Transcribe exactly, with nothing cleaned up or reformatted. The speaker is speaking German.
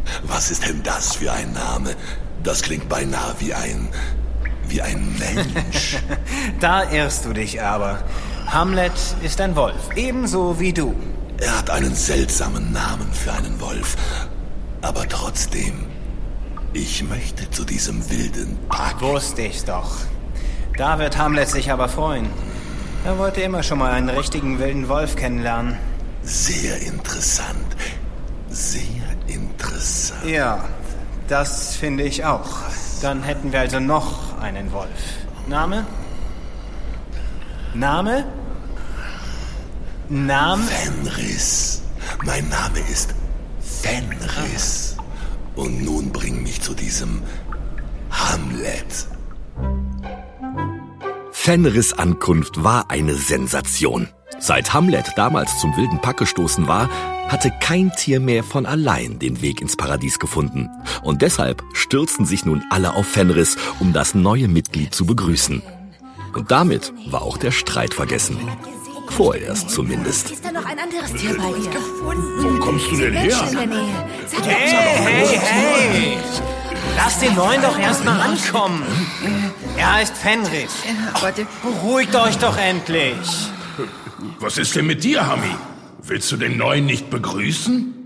Was ist denn das für ein Name? Das klingt beinahe wie ein... wie ein Mensch. Da irrst du dich aber. Hamlet ist ein Wolf, ebenso wie du. Er hat einen seltsamen Namen für einen Wolf. Aber trotzdem, ich möchte zu diesem wilden Pack. Wusste ich's doch. Da wird Hamlet sich aber freuen. Er wollte immer schon mal einen richtigen wilden Wolf kennenlernen. Sehr interessant. Sehr interessant. Ja, das finde ich auch. Dann hätten wir also noch einen Wolf. Name? Name? Name? Fenris. Mein Name ist Fenris. Und nun bring mich zu diesem Hamlet. Fenris' Ankunft war eine Sensation. Seit Hamlet damals zum wilden Pack gestoßen war, hatte kein Tier mehr von allein den Weg ins Paradies gefunden. Und deshalb stürzten sich nun alle auf Fenris, um das neue Mitglied zu begrüßen. Und damit war auch der Streit vergessen. Vorerst zumindest. Ist da noch ein anderes Tier bei dir? Wo kommst du denn her? Hey, hey, hey! Lass den Neuen doch erstmal ankommen. Er heißt Fenris. Beruhigt euch doch endlich. Was ist denn mit dir, Hammi? Willst du den Neuen nicht begrüßen?